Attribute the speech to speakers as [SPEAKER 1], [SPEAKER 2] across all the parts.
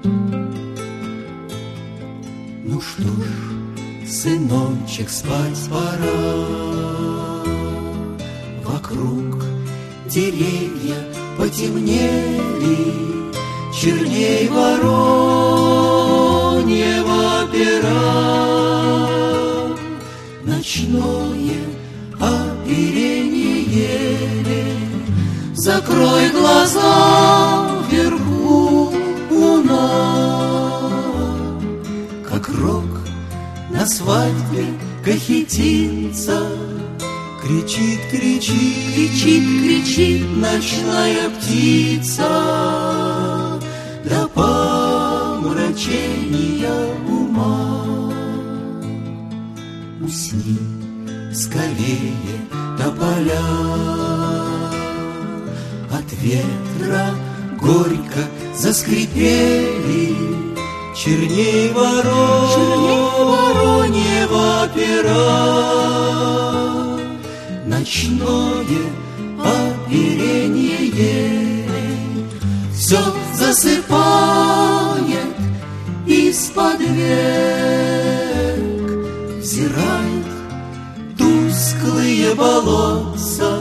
[SPEAKER 1] Ну что ж, сыночек, спать пора. Вокруг деревья потемнели, черней вороньего пера. Ночное оперение ели, закрой глаза, вверху луна. Как рок на свадьбе кахетинца, кричит, кричит, кричит, кричит ночная птица до помрачения ума. Усни скорее, тополя, от ветра горько заскрипели, черней вороньего пера. Ночное оперение все засыпает из-под век, взирает тусклые болотца,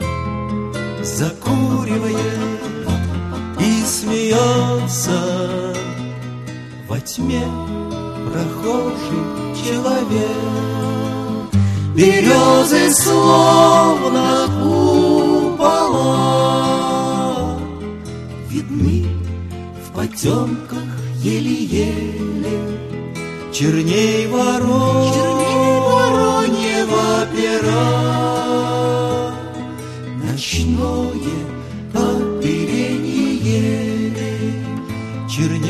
[SPEAKER 1] закуривает и смеется. Во тьме прохожий человек, березы словно купола видны в потемках еле-еле, черней вороньего пера. Ночное оперение черней